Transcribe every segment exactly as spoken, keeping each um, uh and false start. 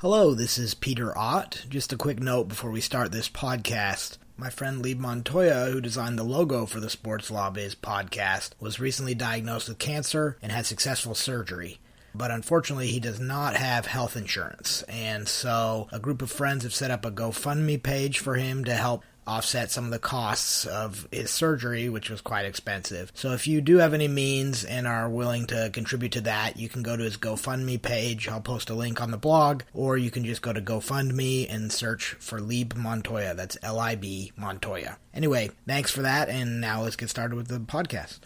Hello, this is Peter Ott. Just a quick note before we start this podcast. My friend Lieb Montoya, who designed the logo for the Sports Law Biz podcast, was recently diagnosed with cancer and had successful surgery. But unfortunately, he does not have health insurance. And so a group of friends have set up a GoFundMe page for him to help offset some of the costs of his surgery, which was quite expensive. So if you do have any means and are willing to contribute to that, you can go to his GoFundMe page. I'll post a link on the blog, or you can just go to GoFundMe and search for Lieb Montoya. That's L I B Montoya. Anyway, thanks for that, and now let's get started with the podcast.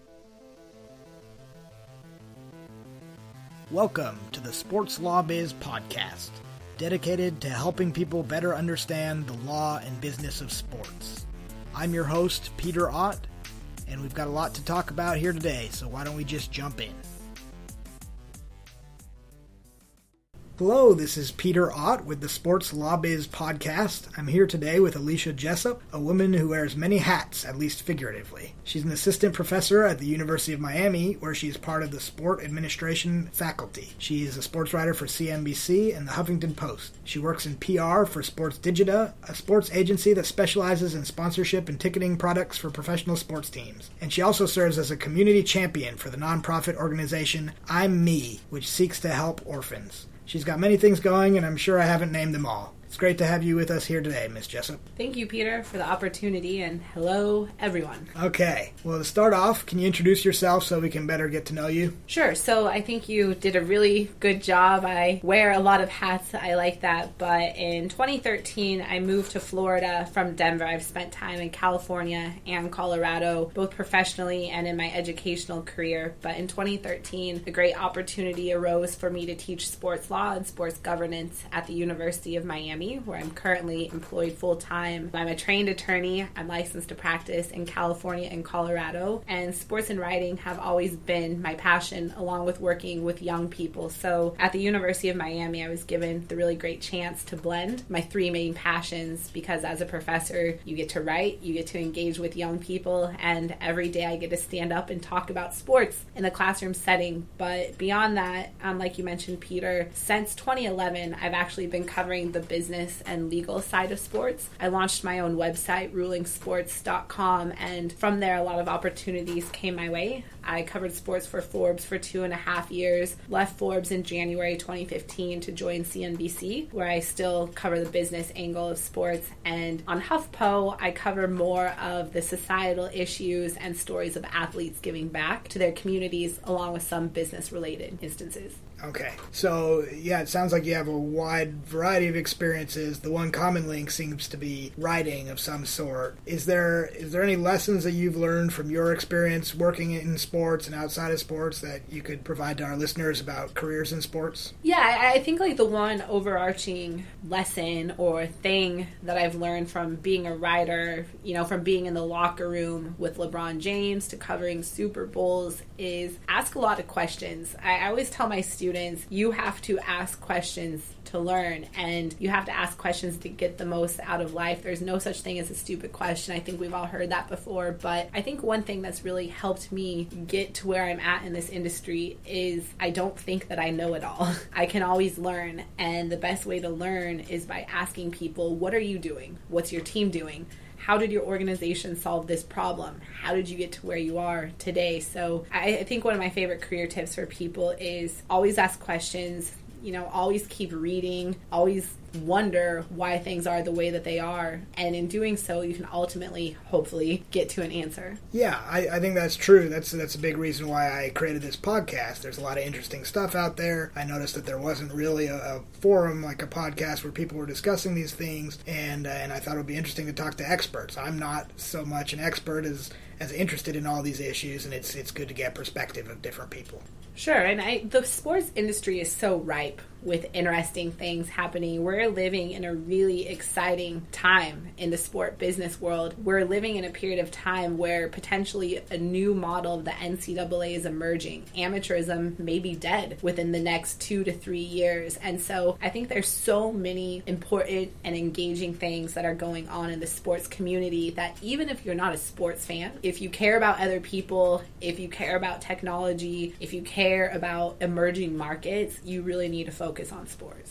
Welcome to the Sports Law Biz podcast, dedicated to helping people better understand the law and business of sports. I'm your host, Peter Ott, and we've got a lot to talk about here today, so why don't we just jump in? Hello, this is Peter Ott with the Sports Law Biz podcast. I'm here today with Alicia Jessup, a woman who wears many hats, at least figuratively. She's an assistant professor at the University of Miami, where she is part of the sport administration faculty. She is a sports writer for C N B C and the Huffington Post. She works in P R for Sports Digita, a sports agency that specializes in sponsorship and ticketing products for professional sports teams. And she also serves as a community champion for the nonprofit organization I'm Me, which seeks to help orphans. She's got many things going, and I'm sure I haven't named them all. It's great to have you with us here today, Miz Jessup. Thank you, Peter, for the opportunity, and hello, everyone. Okay. Well, to start off, can you introduce yourself so we can better get to know you? Sure. So I think you did a really good job. I wear a lot of hats. I like that. But in twenty thirteen, I moved to Florida from Denver. I've spent time in California and Colorado, both professionally and in my educational career. But in twenty thirteen, a great opportunity arose for me to teach sports law and sports governance at the University of Miami, where I'm currently employed full-time. I'm a trained attorney. I'm licensed to practice in California and Colorado, and sports and writing have always been my passion, along with working with young people. So at the University of Miami, I was given the really great chance to blend my three main passions, because as a professor, you get to write, you get to engage with young people, and every day I get to stand up and talk about sports in the classroom setting. But beyond that, um, like you mentioned, Peter, since twenty eleven, I've actually been covering the business and legal side of sports. I launched my own website, ruling sports dot com, and from there a lot of opportunities came my way. I covered sports for Forbes for two and a half years, left Forbes in January twenty fifteen to join C N B C, where I still cover the business angle of sports, and on HuffPo, I cover more of the societal issues and stories of athletes giving back to their communities, along with some business-related instances. Okay. So, yeah, it sounds like you have a wide variety of experiences. The one common link seems to be writing of some sort. Is there is there any lessons that you've learned from your experience working in sports and outside of sports that you could provide to our listeners about careers in sports? Yeah, I, I think like the one overarching lesson or thing that I've learned from being a writer, you know, from being in the locker room with LeBron James to covering Super Bowls, is ask a lot of questions. I, I always tell my students, you have to ask questions to learn, and you have to ask questions to get the most out of life. There's no such thing as a stupid question. I think we've all heard that before, but I think one thing that's really helped me get to where I'm at in this industry is I don't think that I know it all. I can always learn, and the best way to learn is by asking people, what are you doing? What's your team doing? How did your organization solve this problem? How did you get to where you are today? So I, I think one of my favorite career tips for people is always ask questions, you know, always keep reading, always wonder why things are the way that they are. And in doing so, you can ultimately, hopefully, get to an answer. Yeah, I, I think that's true. That's that's a big reason why I created this podcast. There's a lot of interesting stuff out there. I noticed that there wasn't really a, a forum like a podcast where people were discussing these things, and uh, and I thought it would be interesting to talk to experts. I'm not so much an expert as as interested in all these issues, and it's it's good to get perspective of different people. Sure, and I, the sports industry is so ripe with interesting things happening. We're living in a really exciting time in the sport business world. We're living in a period of time where potentially a new model of the N C double A is emerging. Amateurism may be dead within the next two to three years. And so I think there's so many important and engaging things that are going on in the sports community that even if you're not a sports fan, if you care about other people, if you care about technology, if you care about emerging markets, you really need to focus on sports.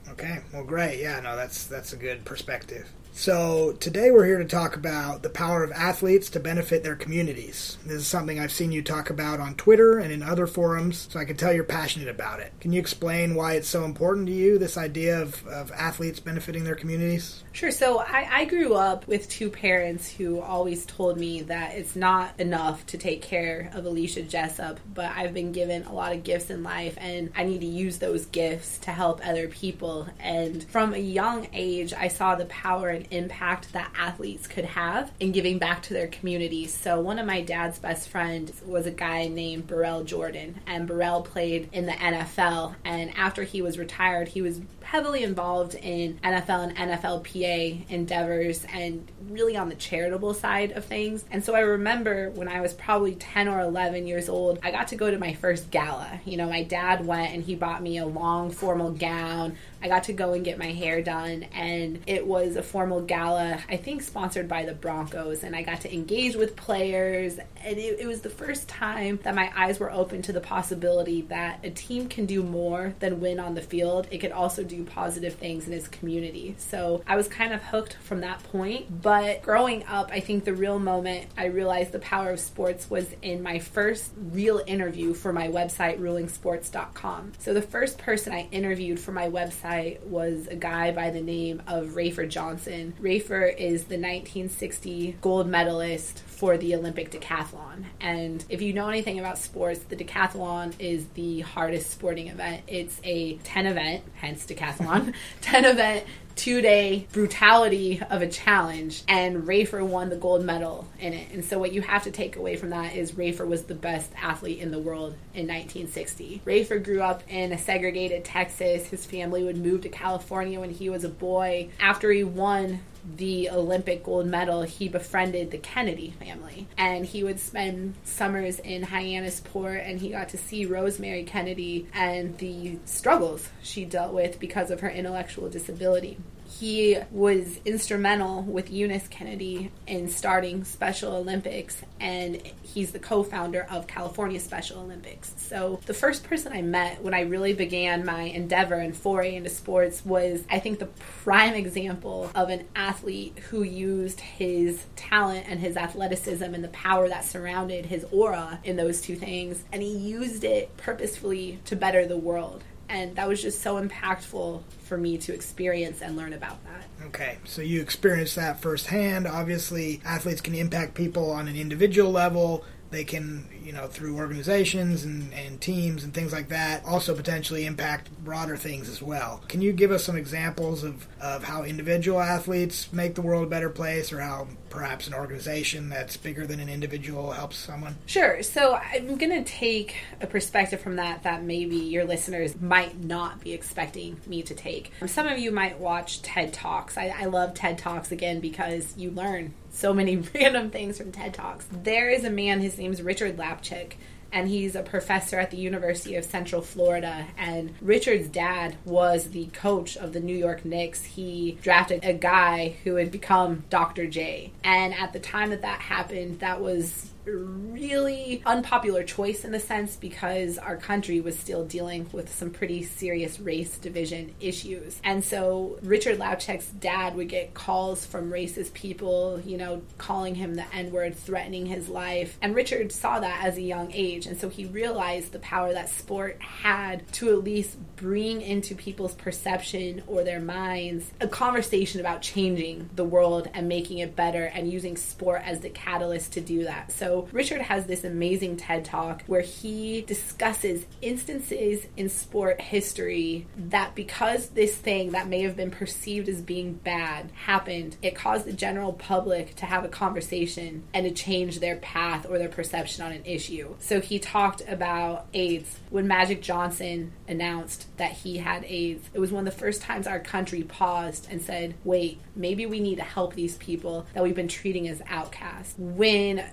Okay, well, great. Yeah, no, that's that's a good perspective. So today we're here to talk about the power of athletes to benefit their communities. This is something I've seen you talk about on Twitter and in other forums, so I can tell you're passionate about it. Can you explain why it's so important to you, this idea of, of athletes benefiting their communities? Sure. So I, I grew up with two parents who always told me that it's not enough to take care of Alicia Jessup, but I've been given a lot of gifts in life, and I need to use those gifts to help other people. And from a young age, I saw the power and impact that athletes could have in giving back to their communities. So one of my dad's best friends was a guy named Burrell Jordan, and Burrell played in the N F L, and after he was retired, he was heavily involved in N F L and N F L P A endeavors and really on the charitable side of things. And so I remember when I was probably ten or eleven years old, I got to go to my first gala. You know, my dad went and he bought me a long formal gown. I got to go and get my hair done, and it was a formal gala, I think sponsored by the Broncos, and I got to engage with players, and it, it was the first time that my eyes were open to the possibility that a team can do more than win on the field. It could also do positive things in its community. So I was kind of hooked from that point, but growing up, I think the real moment I realized the power of sports was in my first real interview for my website, ruling sports dot com. So the first person I interviewed for my website was a guy by the name of Rafer Johnson. Rafer is the nineteen sixty gold medalist for the Olympic decathlon. And if you know anything about sports, the decathlon is the hardest sporting event. It's a ten event, hence decathlon, ten event, two-day brutality of a challenge, and Rafer won the gold medal in it. And so what you have to take away from that is Rafer was the best athlete in the world in nineteen sixty. Rafer grew up in a segregated Texas. His family would move to California when he was a boy. After he won the Olympic gold medal, he befriended the Kennedy family, and he would spend summers in Hyannisport, and he got to see Rosemary Kennedy and the struggles she dealt with because of her intellectual disability. He was instrumental with Eunice Kennedy in starting Special Olympics, and he's the co-founder of California Special Olympics. So the first person I met when I really began my endeavor and foray into sports was, I think, the prime example of an athlete who used his talent and his athleticism and the power that surrounded his aura in those two things, and he used it purposefully to better the world. And that was just so impactful for me to experience and learn about that. Okay, so you experienced that firsthand. Obviously, athletes can impact people on an individual level. They can, you know, through organizations and, and teams and things like that, also potentially impact broader things as well. Can you give us some examples of, of how individual athletes make the world a better place, or how perhaps an organization that's bigger than an individual helps someone? Sure. So I'm going to take a perspective from that that maybe your listeners might not be expecting me to take. Some of you might watch TED Talks. I, I love TED Talks, again, because you learn so many random things from TED Talks. There is a man, his name's Richard Lapchick, and he's a professor at the University of Central Florida. And Richard's dad was the coach of the New York Knicks. He drafted a guy who had become Doctor J. And at the time that that happened, that was really unpopular choice in a sense, because our country was still dealing with some pretty serious race division issues. And so Richard Lapchick's dad would get calls from racist people, you know, calling him the N-word, threatening his life. And Richard saw that as a young age. And so he realized the power that sport had to at least bring into people's perception or their minds a conversation about changing the world and making it better, and using sport as the catalyst to do that. So Richard has this amazing TED Talk where he discusses instances in sport history that, because this thing that may have been perceived as being bad happened, it caused the general public to have a conversation and to change their path or their perception on an issue. So he talked about AIDS. When Magic Johnson announced that he had AIDS, it was one of the first times our country paused and said, wait, maybe we need to help these people that we've been treating as outcasts. When the Michael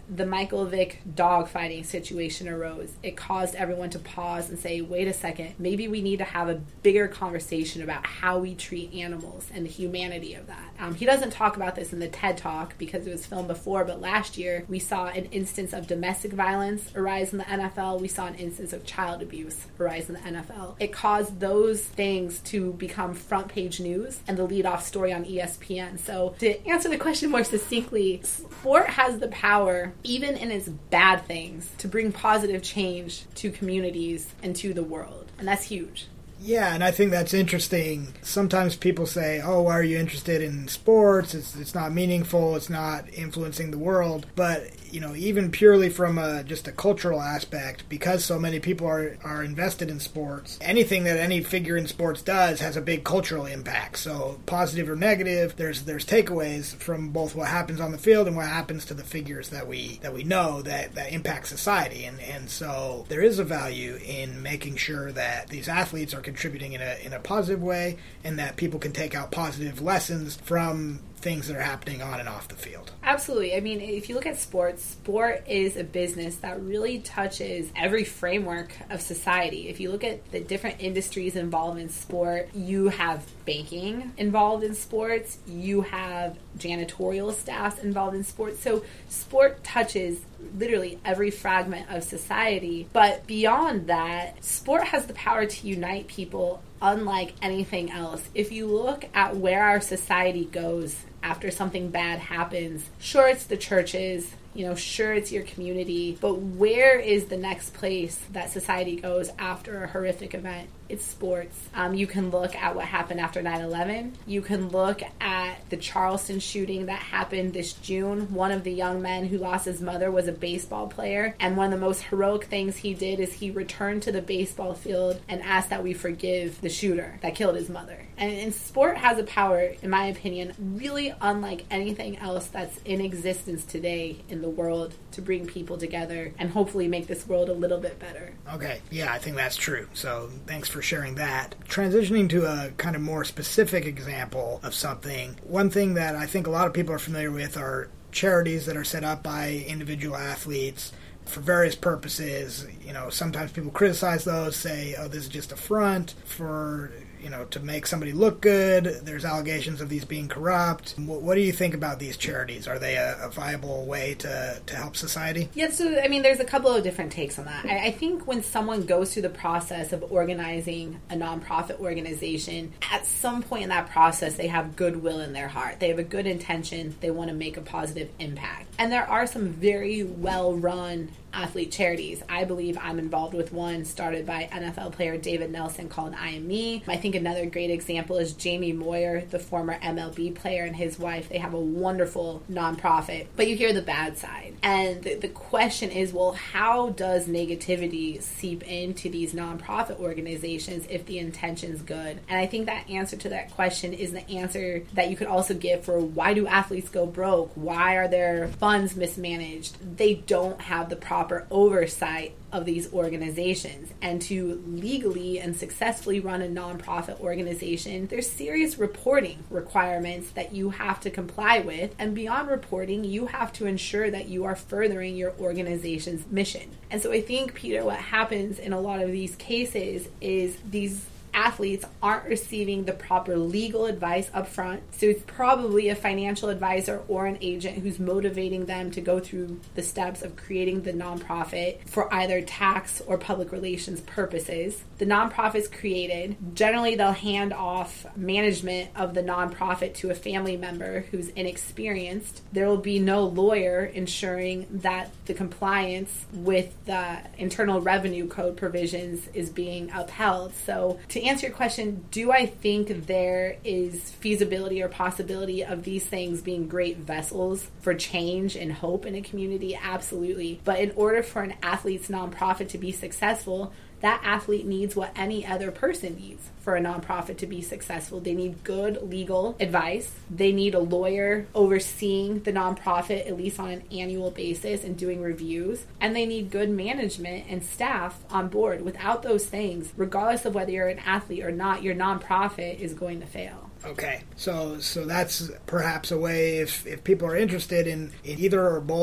Michael Vick dogfighting situation arose, it caused everyone to pause and say, wait a second, maybe we need to have a bigger conversation about how we treat animals and the humanity of that. Um, he doesn't talk about this in the TED Talk because it was filmed before, but last year we saw an instance of domestic violence arise in the N F L. We saw an instance of child abuse arise in the N F L. It caused those things to become front page news and the lead off story on E S P N. So to answer the question more succinctly, sport has the power, even in its bad things, to bring positive change to communities and to the world. And that's huge. Yeah, and I think that's interesting. Sometimes people say, oh, why are you interested in sports? It's it's not meaningful. It's not influencing the world. But, you know, even purely from a, just a cultural aspect, because so many people are, are invested in sports, anything that any figure in sports does has a big cultural impact. So positive or negative, there's there's takeaways from both what happens on the field and what happens to the figures that we that we know that, that impact society. And, and so there is a value in making sure that these athletes are contributing in a in a positive way, and that people can take out positive lessons from things that are happening on and off the field. Absolutely. I mean, if you look at sports, sport is a business that really touches every framework of society. If you look at the different industries involved in sport, you have banking involved in sports, you have janitorial staffs involved in sports. So sport touches literally every fragment of society. But beyond that, sport has the power to unite people unlike anything else. If you look at where our society goes after something bad happens, sure, it's the churches, you know, sure, it's your community, but where is the next place that society goes after a horrific event? It's sports. Um, you can look at what happened after nine eleven. You can look at the Charleston shooting that happened this June. One of the young men who lost his mother was a baseball player, and one of the most heroic things he did is he returned to the baseball field and asked that we forgive the shooter that killed his mother. And, and sport has a power, in my opinion, really unlike anything else that's in existence today in the world to bring people together and hopefully make this world a little bit better. Okay, yeah, I think that's true. So thanks for sharing that. Transitioning to a kind of more specific example of something, one thing that I think a lot of people are familiar with are charities that are set up by individual athletes for various purposes. You know, sometimes people criticize those, say, oh, this is just a front for, you know, to make somebody look good. There's allegations of these being corrupt. What, what do you think about these charities? Are they a, a viable way to, to help society? Yeah, so, I mean, there's a couple of different takes on that. I, I think when someone goes through the process of organizing a nonprofit organization, at some point in that process, they have goodwill in their heart. They have a good intention. They want to make a positive impact. And there are some very well-run athlete charities. I believe I'm involved with one started by N F L player David Nelson called I Am Me. I think another great example is Jamie Moyer, the former M L B player, and his wife. They have a wonderful nonprofit, but you hear the bad side. And the, the question is, well, how does negativity seep into these nonprofit organizations if the intention's good? And I think that answer to that question is the answer that you could also give for why do athletes go broke? Why are their funds mismanaged? They don't have the proper oversight of these organizations. And to legally and successfully run a nonprofit organization, there's serious reporting requirements that you have to comply with. And beyond reporting, you have to ensure that you are furthering your organization's mission. And so I think, Peter, what happens in a lot of these cases is these athletes aren't receiving the proper legal advice up front. So it's probably a financial advisor or an agent who's motivating them to go through the steps of creating the nonprofit for either tax or public relations purposes. The nonprofit's created. Generally, they'll hand off management of the nonprofit to a family member who's inexperienced. There will be no lawyer ensuring that the compliance with the Internal Revenue Code provisions is being upheld. So to answer your question, do I think there is feasibility or possibility of these things being great vessels for change and hope in a community? Absolutely. But in order for an athlete's nonprofit to be successful, that athlete needs what any other person needs for a nonprofit to be successful. They need good legal advice. They need a lawyer overseeing the nonprofit at least on an annual basis and doing reviews. And they need good management and staff on board. Without those things, regardless of whether you're an athlete or not, your nonprofit is going to fail. Okay, so so that's perhaps a way if, if people are interested in, in either or both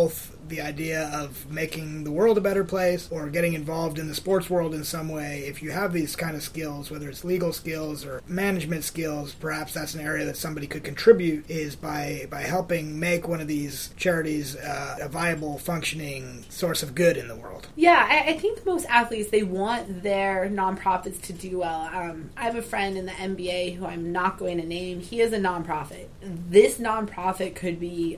the idea of making the world a better place or getting involved in the sports world in some way, if you have these kind of skills, whether it's legal skills or management skills, perhaps that's an area that somebody could contribute, is by, by helping make one of these charities uh, a viable, functioning source of good in the world. Yeah, I, I think most athletes, they want their nonprofits to do well. Um, I have a friend in the N B A who I'm not going to name. He is a nonprofit. This nonprofit could be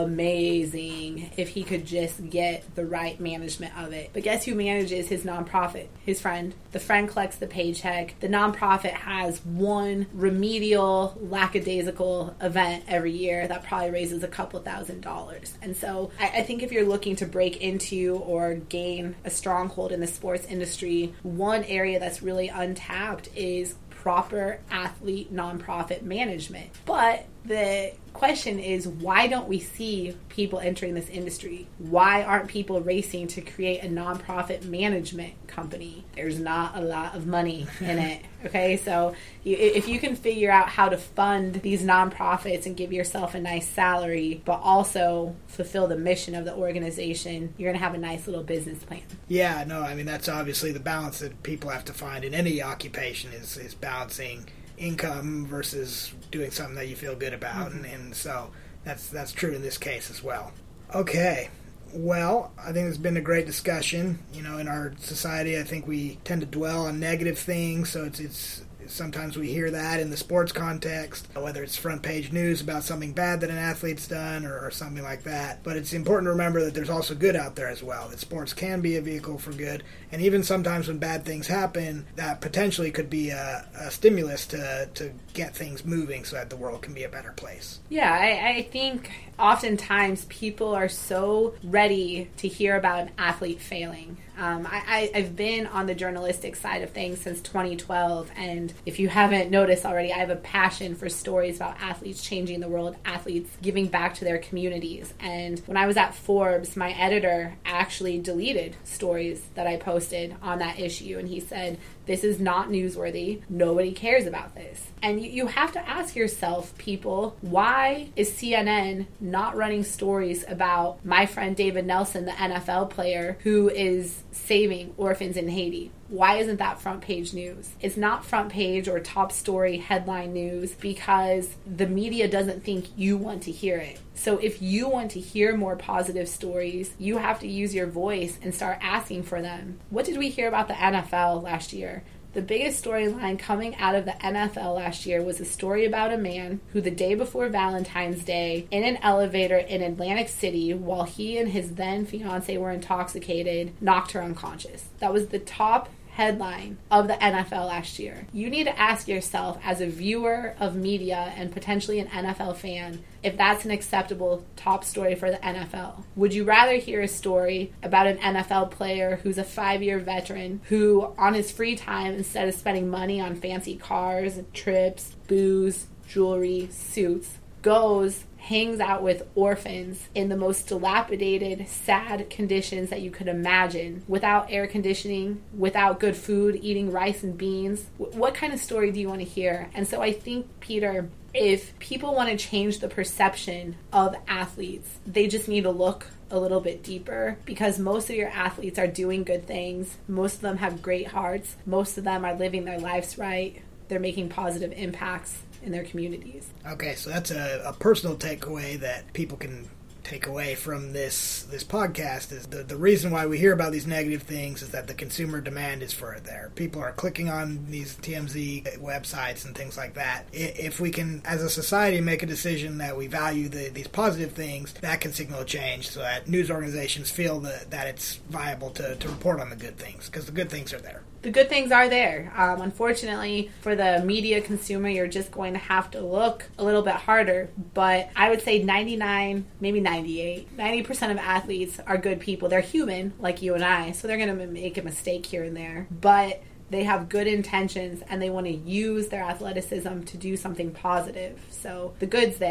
amazing if he could just get the right management of it. But guess who manages his nonprofit? His friend. The friend collects the paycheck. The nonprofit has one remedial, lackadaisical event every year that probably raises a couple thousand dollars. And so I, I think if you're looking to break into or gain a stronghold in the sports industry, one area that's really untapped is proper athlete nonprofit management. But the question is, why don't we see people entering this industry? Why aren't people racing to create a nonprofit management company? There's not a lot of money in it. Okay, so you, if you can figure out how to fund these nonprofits and give yourself a nice salary, but also fulfill the mission of the organization, you're going to have a nice little business plan. Yeah, no, I mean, that's obviously the balance that people have to find in any occupation is, is balancing income versus doing something that you feel good about. Mm-hmm. and, and so that's that's true in this case as well. Okay. Well, I think it's been a great discussion. You know, in our society, I think we tend to dwell on negative things, so it's it's sometimes we hear that in the sports context, whether it's front page news about something bad that an athlete's done or, or something like that. But it's important to remember that there's also good out there as well, that sports can be a vehicle for good. And even sometimes when bad things happen, that potentially could be a, a stimulus to, to get things moving so that the world can be a better place. Yeah, I, I think oftentimes people are so ready to hear about an athlete failing. Um, I, I, I've been on the journalistic side of things since twenty twelve, and if you haven't noticed already, I have a passion for stories about athletes changing the world, athletes giving back to their communities. And when I was at Forbes, my editor actually deleted stories that I posted on that issue, and he said, this is not newsworthy. Nobody cares about this. And you, you have to ask yourself, people, why is C N N not running stories about my friend David Nelson, the N F L player who is saving orphans in Haiti? Why isn't that front page news? It's not front page or top story headline news because the media doesn't think you want to hear it. So if you want to hear more positive stories, you have to use your voice and start asking for them. What did we hear about the N F L last year? The biggest storyline coming out of the N F L last year was a story about a man who the day before Valentine's Day, in an elevator in Atlantic City, while he and his then fiance were intoxicated, knocked her unconscious. That was the top headline of the N F L last year. You need to ask yourself, as a viewer of media and potentially an N F L fan, if that's an acceptable top story for the N F L. Would you rather hear a story about an N F L player who's a five-year veteran who, on his free time, instead of spending money on fancy cars, trips, booze, jewelry, suits, goes, hangs out with orphans in the most dilapidated, sad conditions that you could imagine, without air conditioning, without good food, eating rice and beans? What kind of story do you want to hear? And so I think, Peter, if people want to change the perception of athletes, they just need to look a little bit deeper, because most of your athletes are doing good things. Most of them have great hearts. Most of them are living their lives right. They're making positive impacts in their communities. Okay, so that's a, a personal takeaway that people can take away from this this podcast is the, the reason why we hear about these negative things is that the consumer demand is for it there. People are clicking on these T M Z websites and things like that. If we can, as a society, make a decision that we value the, these positive things, that can signal a change so that news organizations feel that, that it's viable to, to report on the good things, because the good things are there. The good things are there. Um, unfortunately, for the media consumer, you're just going to have to look a little bit harder. But I would say ninety-nine, maybe ninety-eight, ninety percent of athletes are good people. They're human, like you and I, so they're going to make a mistake here and there. But they have good intentions, and they want to use their athleticism to do something positive. So the good's there.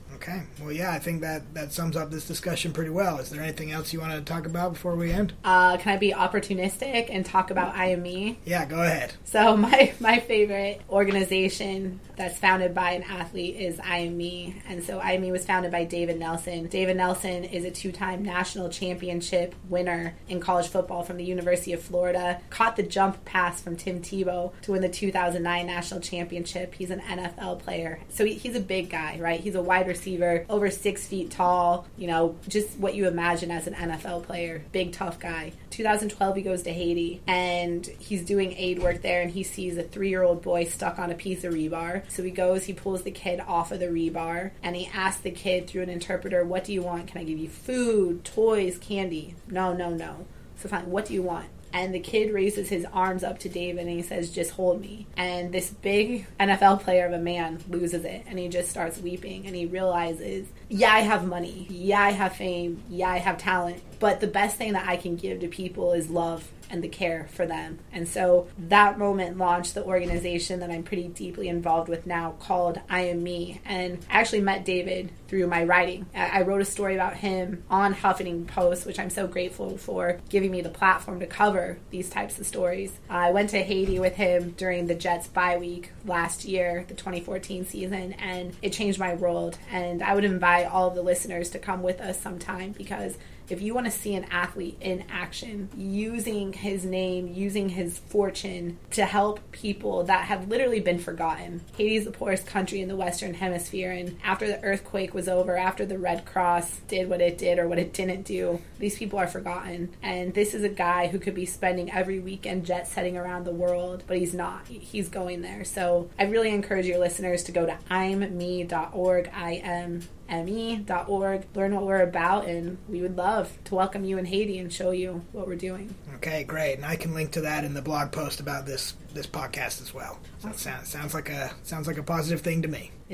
Okay. Well, yeah, I think that, that sums up this discussion pretty well. Is there anything else you want to talk about before we end? Uh, can I be opportunistic and talk about I Am Me? Yeah, go ahead. So my, my favorite organization that's founded by an athlete is I Am Me. And so I Am Me was founded by David Nelson. David Nelson is a two-time national championship winner in college football from the University of Florida. Caught the jump pass from Tim Tebow to win the two thousand nine national championship. He's an N F L player. So he, he's a big guy, right? He's a wide receiver, over six feet tall, you know, just what you imagine as an N F L player. Big, tough guy. two thousand twelve, he goes to Haiti, and he's doing aid work there, and he sees a three-year-old boy stuck on a piece of rebar. So he goes, he pulls the kid off of the rebar, and he asks the kid through an interpreter, what do you want? Can I give you food, toys, candy? No, no, no. So fine, what do you want? And the kid raises his arms up to David and he says, just hold me. And this big N F L player of a man loses it and he just starts weeping and he realizes, yeah, I have money. Yeah, I have fame. Yeah, I have talent. But the best thing that I can give to people is love and the care for them. And so that moment launched the organization that I'm pretty deeply involved with now called I Am Me. And I actually met David through my writing. I wrote a story about him on Huffington Post, which I'm so grateful for giving me the platform to cover these types of stories. I went to Haiti with him during the Jets bye week last year, the twenty fourteen season, and it changed my world. And I would invite all of the listeners to come with us sometime, because if you want to see an athlete in action, using his name, using his fortune to help people that have literally been forgotten. Haiti is the poorest country in the Western Hemisphere, and after the earthquake was over, after the Red Cross did what it did or what it didn't do, these people are forgotten. And this is a guy who could be spending every weekend jet setting around the world, but he's not. He's going there. So I really encourage your listeners to go to I am me dot org, I M M E dot org, learn what we're about, and we would love to welcome you in Haiti and show you what we're doing. Okay, great. And I can link to that in the blog post about this this podcast as well. So awesome. it sounds, sounds like a sounds like a positive thing to me. It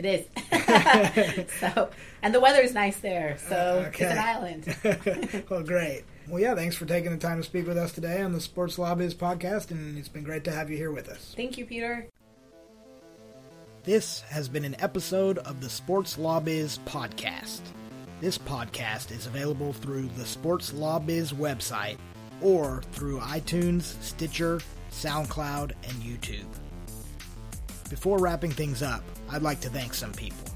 is. So, and the weather's nice there, so okay. It's an island. Well, great. Well, yeah, thanks for taking the time to speak with us today on the Sports Law Biz podcast, and it's been great to have you here with us. Thank you, Peter. This has been an episode of the Sports Law Biz podcast. This podcast is available through the Sports Law Biz website or through iTunes, Stitcher, SoundCloud, and YouTube. Before wrapping things up, I'd like to thank some people.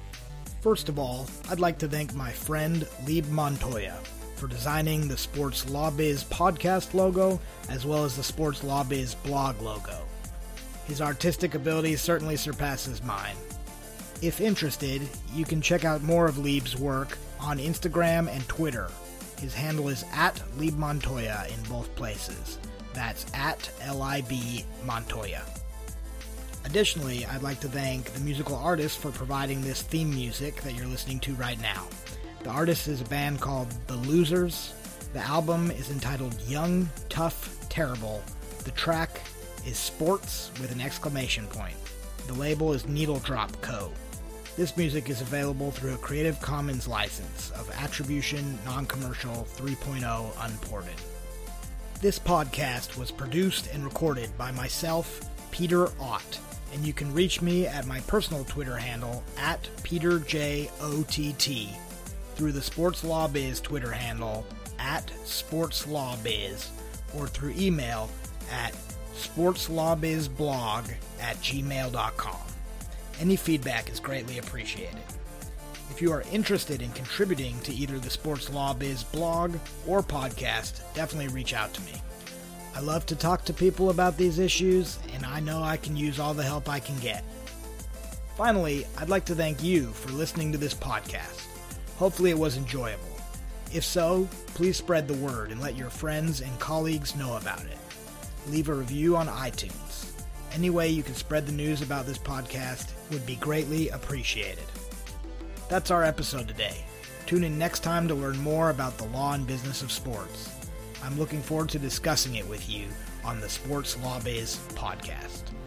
First of all, I'd like to thank my friend Lieb Montoya for designing the Sports Law Biz podcast logo as well as the Sports Law Biz blog logo. His artistic ability certainly surpasses mine. If interested, you can check out more of Lieb's work on Instagram and Twitter. His handle is at Lieb Montoya in both places. That's at L I B Montoya. Additionally, I'd like to thank the musical artist for providing this theme music that you're listening to right now. The artist is a band called The Losers. The album is entitled Young, Tough, Terrible. The track is Sports with an exclamation point. The label is Needle Drop Co. This music is available through a Creative Commons license of Attribution Non-Commercial three point oh Unported. This podcast was produced and recorded by myself, Peter Ott, and you can reach me at my personal Twitter handle at Peter J O T T, through the Sports Law Biz Twitter handle at Sports Law Biz, or through email at sportslawbizblog at gmail dot com. Any feedback is greatly appreciated. If you are interested in contributing to either the Sports Law Biz blog or podcast, definitely reach out to me. I love to talk to people about these issues, and I know I can use all the help I can get. Finally, I'd like to thank you for listening to this podcast. Hopefully it was enjoyable. If so, please spread the word and let your friends and colleagues know about it. Leave a review on iTunes. Any way you can spread the news about this podcast would be greatly appreciated. That's our episode today. Tune in next time to learn more about the law and business of sports. I'm looking forward to discussing it with you on the Sports Law Biz podcast.